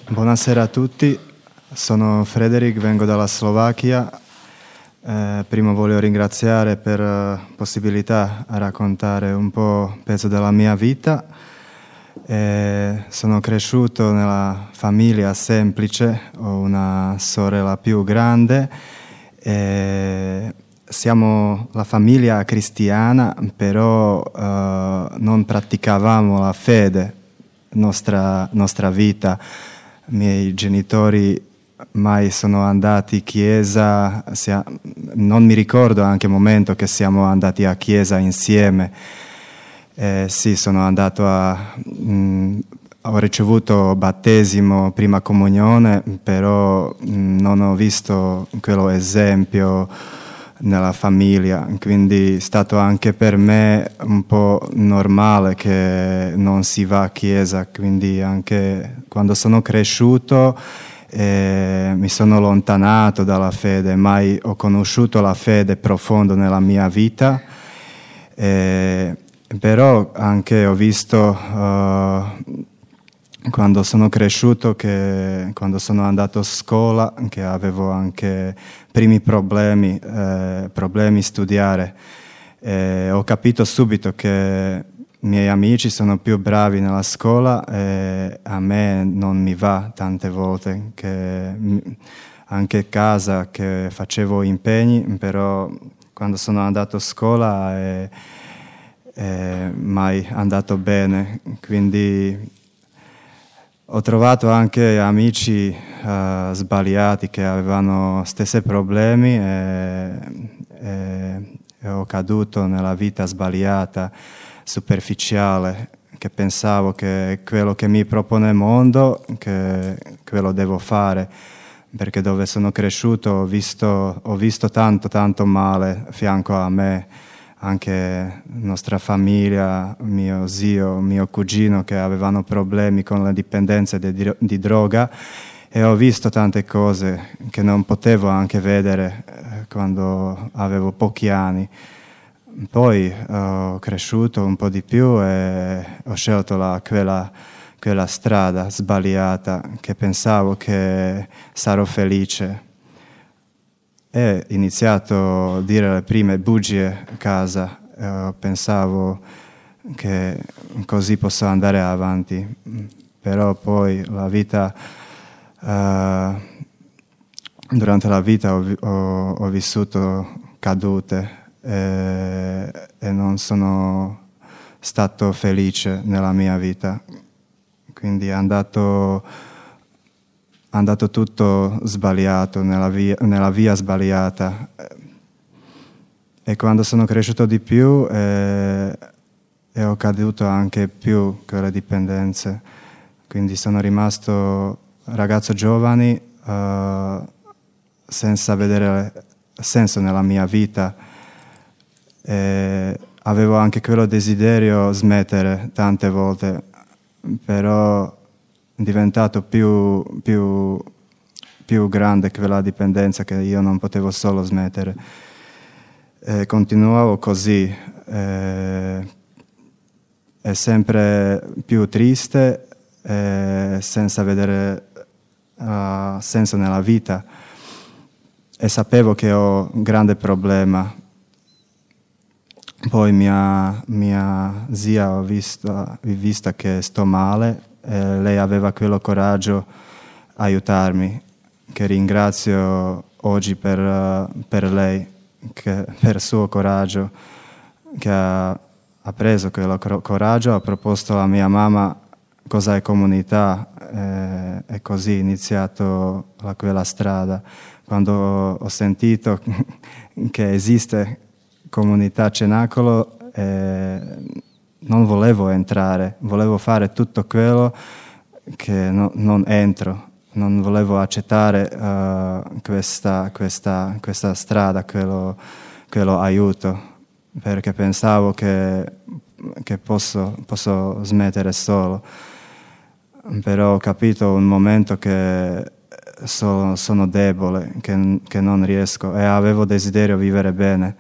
Buonasera a tutti, sono Frederick, vengo dalla Slovacchia. Prima voglio ringraziare per la possibilità a raccontare un po' pezzo della mia vita. Sono cresciuto nella famiglia semplice, ho una sorella più grande. Siamo la famiglia cristiana, però non praticavamo la fede, nostra vita. I miei genitori mai sono andati a chiesa, non mi ricordo anche il momento che siamo andati a chiesa insieme. Sì, sono andato ho ricevuto battesimo, prima comunione, però non ho visto quello esempio nella famiglia, quindi è stato anche per me un po' normale che non si va a chiesa, quindi anche quando sono cresciuto mi sono allontanato dalla fede, mai ho conosciuto la fede profonda nella mia vita, però anche ho visto quando sono cresciuto, quando sono andato a scuola, che avevo anche primi problemi studiare. Ho capito subito che i miei amici sono più bravi nella scuola e a me non mi va tante volte, che anche a casa che facevo impegni, però quando sono andato a scuola è mai andato bene, quindi ho trovato anche amici sbagliati che avevano stessi problemi e ho caduto nella vita sbagliata, superficiale, che pensavo che quello che mi propone il mondo, che quello devo fare, perché dove sono cresciuto ho visto tanto male a fianco a me. Anche nostra famiglia, mio zio, mio cugino che avevano problemi con la dipendenza di droga, e ho visto tante cose che non potevo anche vedere quando avevo pochi anni. Poi ho cresciuto un po' di più e ho scelto quella strada sbagliata, che pensavo che sarò felice. E ho iniziato a dire le prime bugie a casa, pensavo che così posso andare avanti, però poi la vita, durante la vita ho vissuto cadute e non sono stato felice nella mia vita, quindi è andato tutto sbagliato, nella via sbagliata. E quando sono cresciuto di più e ho caduto anche più con le dipendenze, quindi sono rimasto ragazzo giovane senza vedere senso nella mia vita. Avevo anche quello desiderio di smettere tante volte, però è diventato più grande quella dipendenza che io non potevo solo smettere. Continuavo così, è sempre più triste, senza vedere senso nella vita, e sapevo che ho un grande problema. Poi mia zia ho visto che sto male, lei aveva quello coraggio a aiutarmi, che ringrazio oggi per lei, per il suo coraggio, che ha preso quello coraggio, ha proposto a mia mamma cosa è comunità, e così ho iniziato quella strada. Quando ho sentito che esiste comunità Cenacolo, non volevo entrare, volevo fare tutto quello che non entro, non volevo accettare questa strada, quello aiuto, perché pensavo che posso smettere solo, però ho capito un momento che sono debole, che non riesco, e avevo desiderio di vivere bene.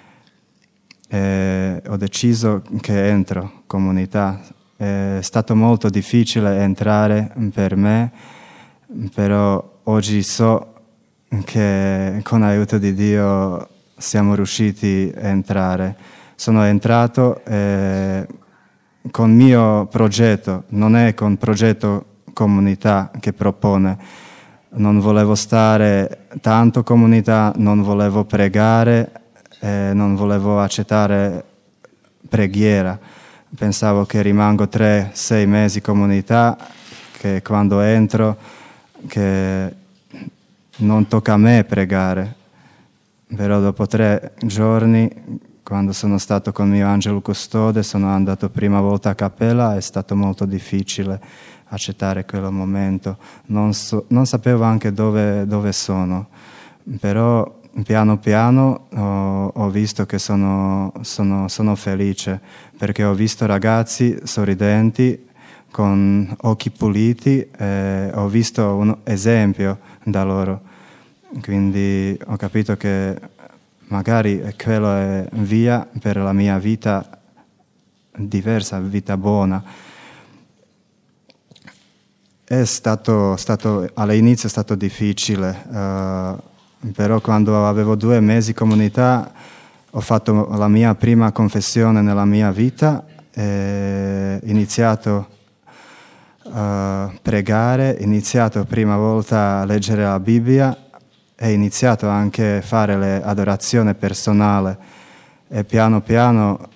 Ho deciso che entro comunità. È stato molto difficile entrare per me, però oggi so che con l'aiuto di Dio siamo riusciti a entrare. Sono entrato con il mio progetto, non è con progetto comunità che propone. Non volevo stare tanto comunità, non volevo pregare, non volevo accettare preghiera. Pensavo che rimango 3-6 mesi comunità, che quando entro, che non tocca a me pregare. Però dopo 3 giorni, quando sono stato con mio angelo custode, sono andato prima volta a cappella, è stato molto difficile accettare quel momento. Non sapevo anche dove sono, però piano piano ho visto che sono felice, perché ho visto ragazzi sorridenti, con occhi puliti, ho visto un esempio da loro. Quindi ho capito che magari quello è via per la mia vita diversa, vita buona. All'inizio è stato difficile, però quando avevo 2 mesi comunità ho fatto la mia prima confessione nella mia vita, ho iniziato a pregare, ho iniziato prima volta a leggere la Bibbia e ho iniziato anche a fare l'adorazione personale e piano piano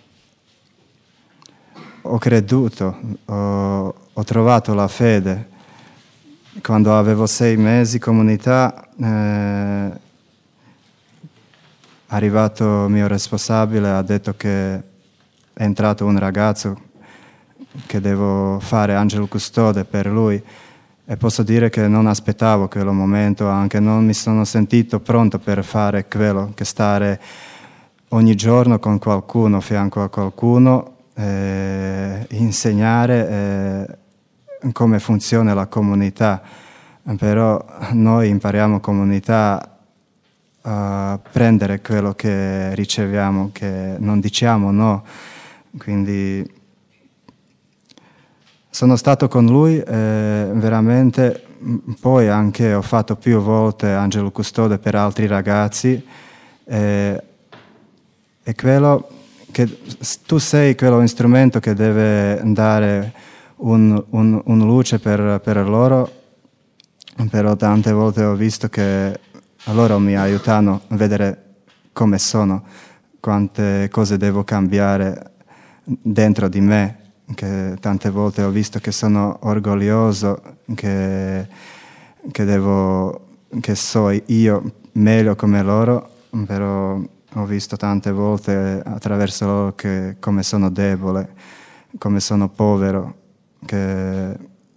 ho creduto, ho trovato la fede. Quando avevo 6 mesi comunità, è arrivato il mio responsabile, ha detto che è entrato un ragazzo che devo fare angelo custode per lui, e posso dire che non aspettavo quel momento, anche non mi sono sentito pronto per fare quello, che stare ogni giorno con qualcuno, a fianco a qualcuno, insegnare come funziona la comunità. Però noi impariamo comunità a prendere quello che riceviamo, che non diciamo no. Quindi sono stato con lui veramente, poi anche ho fatto più volte angelo custode per altri ragazzi, e quello che tu sei quello strumento che deve dare un luce per loro, però tante volte ho visto che loro mi aiutano a vedere come sono, quante cose devo cambiare dentro di me, che tante volte ho visto che sono orgoglioso, che so io meglio come loro, però ho visto tante volte attraverso loro che come sono debole, come sono povero, che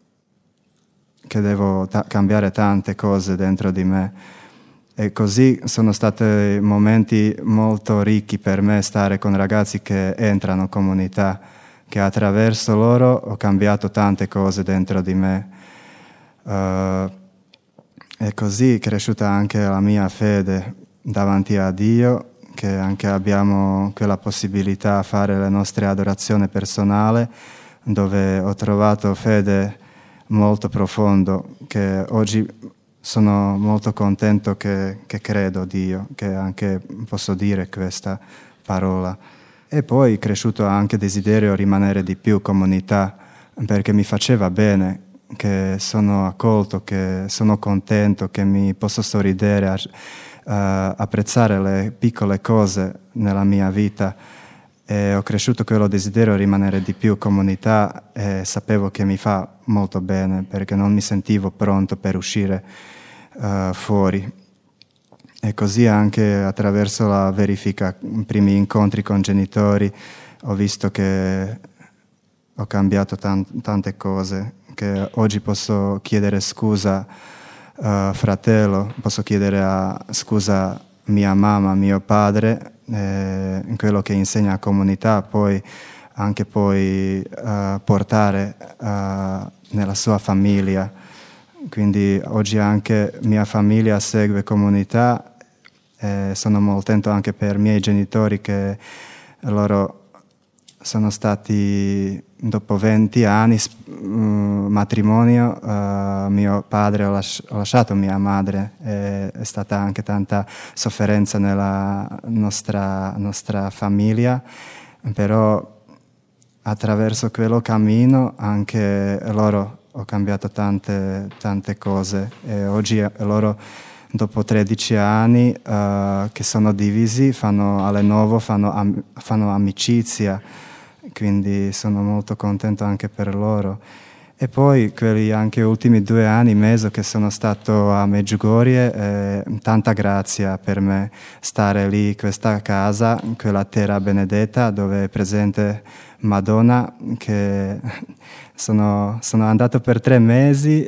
devo cambiare tante cose dentro di me. E così sono stati momenti molto ricchi per me stare con ragazzi che entrano in comunità, che attraverso loro ho cambiato tante cose dentro di me. E così è cresciuta anche la mia fede davanti a Dio, che anche abbiamo quella possibilità a fare le nostre adorazioni personali, dove ho trovato fede molto profondo, che oggi sono molto contento che credo a Dio, che anche posso dire questa parola. E poi è cresciuto anche il desiderio di rimanere di più comunità, perché mi faceva bene, che sono accolto, che sono contento, che mi posso sorridere, apprezzare le piccole cose nella mia vita. E ho cresciuto quello desiderio di rimanere di più comunità, e sapevo che mi fa molto bene, perché non mi sentivo pronto per uscire fuori. E così anche attraverso la verifica, i primi incontri con genitori, ho visto che ho cambiato tante cose, che oggi posso chiedere scusa fratello, posso chiedere scusa mia mamma, mio padre, in quello che insegna la comunità, poi anche portare nella sua famiglia. Quindi oggi anche mia famiglia segue comunità, sono molto contento anche per i miei genitori, che loro sono stati dopo 20 anni matrimonio, mio padre ho lasciato mia madre, è stata anche tanta sofferenza nella nostra famiglia, però attraverso quello cammino anche loro ho cambiato tante cose e oggi loro dopo 13 anni che sono divisi fanno alle nuovo, fanno amicizia, quindi sono molto contento anche per loro. E poi quelli anche ultimi 2 anni e mezzo che sono stato a Medjugorje, tanta grazia per me stare lì, questa casa, quella terra benedetta dove è presente Madonna, che sono andato per 3 mesi,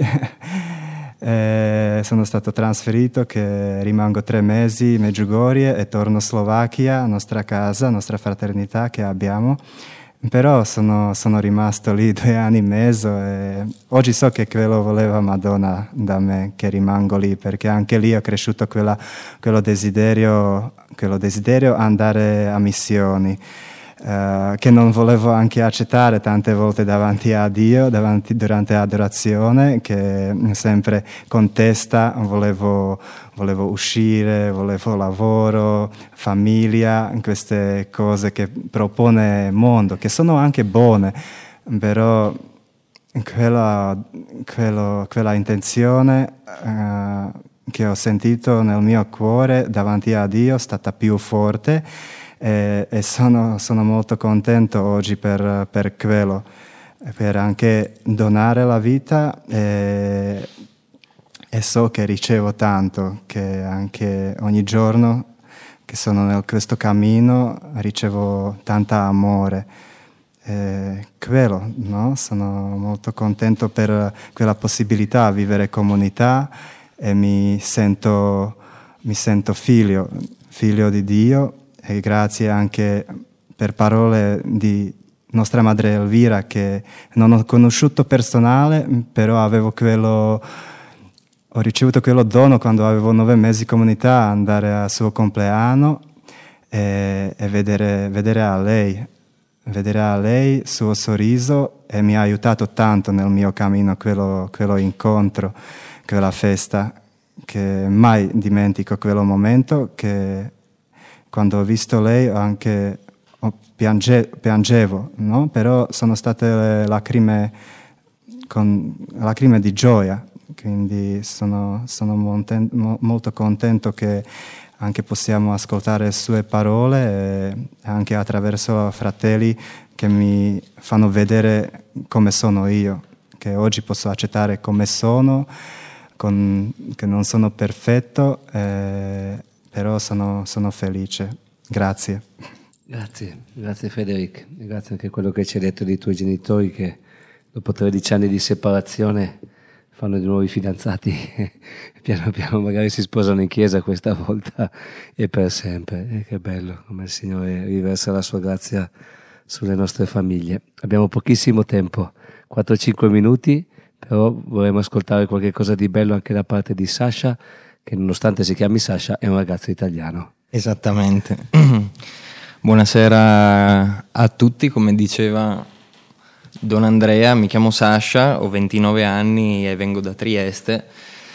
sono stato trasferito, che rimango 3 mesi in Medjugorje e torno in Slovacchia, nostra casa, nostra fraternità che abbiamo. Però sono rimasto lì 2 anni e mezzo e oggi so che quello voleva Madonna da me, che rimango lì, perché anche lì ho cresciuto quello desiderio andare a missioni, che non volevo anche accettare tante volte davanti a Dio, durante l'adorazione, che sempre con testa volevo uscire, volevo lavoro, famiglia, queste cose che propone il mondo, che sono anche buone, però quella intenzione che ho sentito nel mio cuore davanti a Dio è stata più forte e sono molto contento oggi per quello, per anche donare la vita e so che ricevo tanto, che anche ogni giorno che sono in questo cammino ricevo tanta amore. Quello, no? Sono molto contento per quella possibilità di vivere comunità e mi sento figlio di Dio, e grazie anche per parole di nostra madre Elvira, che non ho conosciuto personale, però ho ricevuto quello dono quando avevo 9 mesi di comunità, andare al suo compleanno e vedere a lei il suo sorriso, e mi ha aiutato tanto nel mio cammino quello incontro, quella festa, che mai dimentico quello momento, che quando ho visto lei anche piangevo, no? Però sono state lacrime di gioia, quindi sono molto contento che anche possiamo ascoltare le sue parole e anche attraverso fratelli che mi fanno vedere come sono io, che oggi posso accettare come sono, che non sono perfetto, però sono felice. Grazie. Grazie Federic, grazie anche a quello che ci hai detto dei tuoi genitori, che dopo 13 anni di separazione fanno di nuovo i fidanzati e piano piano magari si sposano in chiesa, questa volta e per sempre. E che bello come il Signore riversa la sua grazia sulle nostre famiglie. Abbiamo pochissimo tempo, 4-5 minuti, però vorremmo ascoltare qualche cosa di bello anche da parte di Sasha, che nonostante si chiami Sasha è un ragazzo italiano. Esattamente. Buonasera a tutti, come diceva Don Andrea, mi chiamo Sasha, ho 29 anni e vengo da Trieste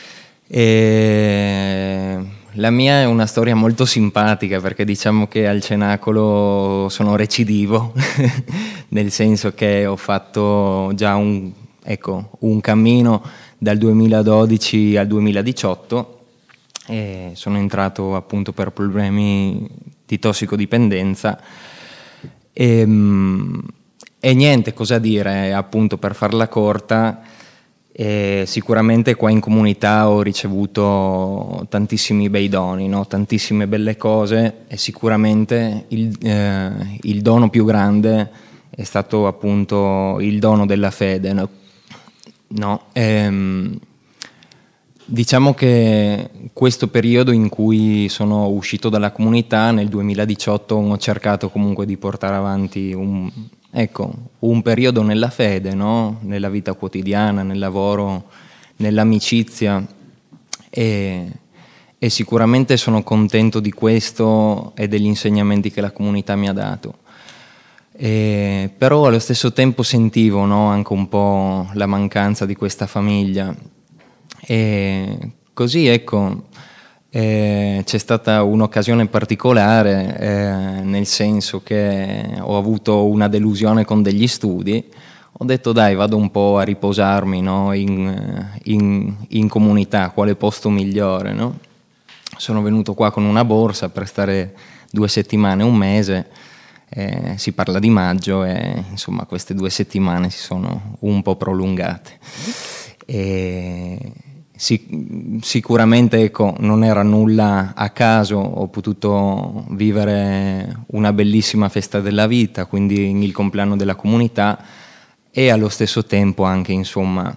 e la mia è una storia molto simpatica, perché diciamo che al Cenacolo sono recidivo nel senso che ho fatto già un cammino dal 2012 al 2018 e sono entrato appunto per problemi di tossicodipendenza e niente, cosa dire, appunto, per farla corta, sicuramente qua in comunità ho ricevuto tantissimi bei doni, no? Tantissime belle cose, e sicuramente il dono più grande è stato appunto il dono della fede, no? Diciamo che questo periodo in cui sono uscito dalla comunità, nel 2018, ho cercato comunque di portare avanti un periodo nella fede, no? Nella vita quotidiana, nel lavoro, nell'amicizia, e sicuramente sono contento di questo e degli insegnamenti che la comunità mi ha dato. Però allo stesso tempo sentivo, no, anche un po' la mancanza di questa famiglia. E così, ecco, c'è stata un'occasione particolare, nel senso che ho avuto una delusione con degli studi. Ho detto dai, vado un po' a riposarmi, no, in comunità, quale posto migliore, no? Sono venuto qua con una borsa per stare 2 settimane, un mese. Si parla di maggio e insomma queste 2 settimane si sono un po' prolungate. Sicuramente, ecco, non era nulla a caso, ho potuto vivere una bellissima festa della vita, quindi il compleanno della comunità, e allo stesso tempo anche, insomma,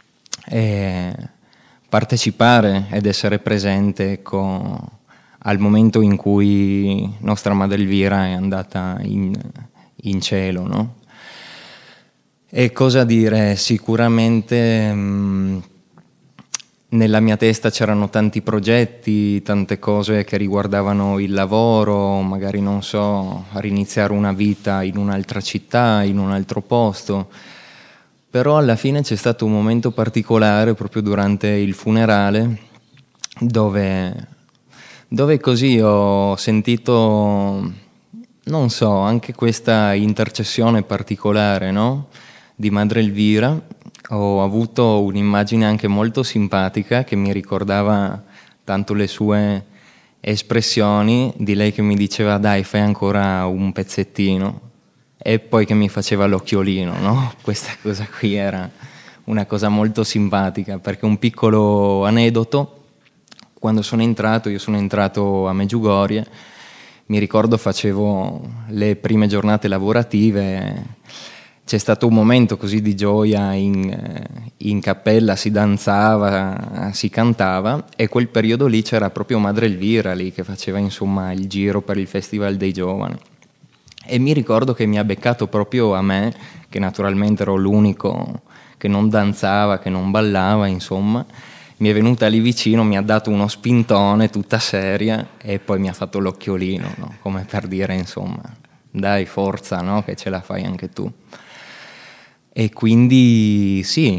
partecipare ed essere presente, ecco, al momento in cui nostra madre Elvira è andata in cielo, no? E cosa dire? Sicuramente nella mia testa c'erano tanti progetti, tante cose che riguardavano il lavoro, magari, non so, riniziare una vita in un'altra città, in un altro posto. Però alla fine c'è stato un momento particolare proprio durante il funerale dove così ho sentito, non so, anche questa intercessione particolare, no? Di Madre Elvira. Ho avuto un'immagine anche molto simpatica che mi ricordava tanto le sue espressioni, di lei che mi diceva dai, fai ancora un pezzettino, e poi che mi faceva l'occhiolino, no? Questa cosa qui era una cosa molto simpatica, perché un piccolo aneddoto: quando io sono entrato a Medjugorje, mi ricordo facevo le prime giornate lavorative, c'è stato un momento così di gioia in cappella, si danzava, si cantava, e quel periodo lì c'era proprio Madre Elvira lì che faceva, insomma, il giro per il Festival dei Giovani. E mi ricordo che mi ha beccato proprio a me, che naturalmente ero l'unico che non danzava, che non ballava, insomma. Mi è venuta lì vicino, mi ha dato uno spintone tutta seria e poi mi ha fatto l'occhiolino, no? Come per dire, insomma, dai, forza, no? Che ce la fai anche tu. E quindi sì,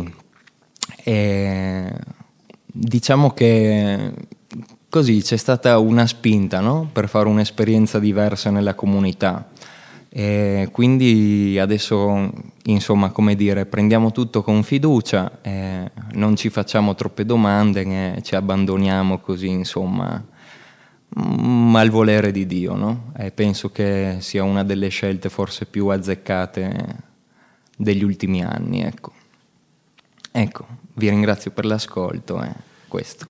diciamo che così c'è stata una spinta, no? Per fare un'esperienza diversa nella comunità. E quindi adesso, insomma, come dire, prendiamo tutto con fiducia, non ci facciamo troppe domande, ci abbandoniamo così, insomma, al volere di Dio, no? E penso che sia una delle scelte forse più azzeccate degli ultimi anni, ecco. Ecco, vi ringrazio per l'ascolto, questo.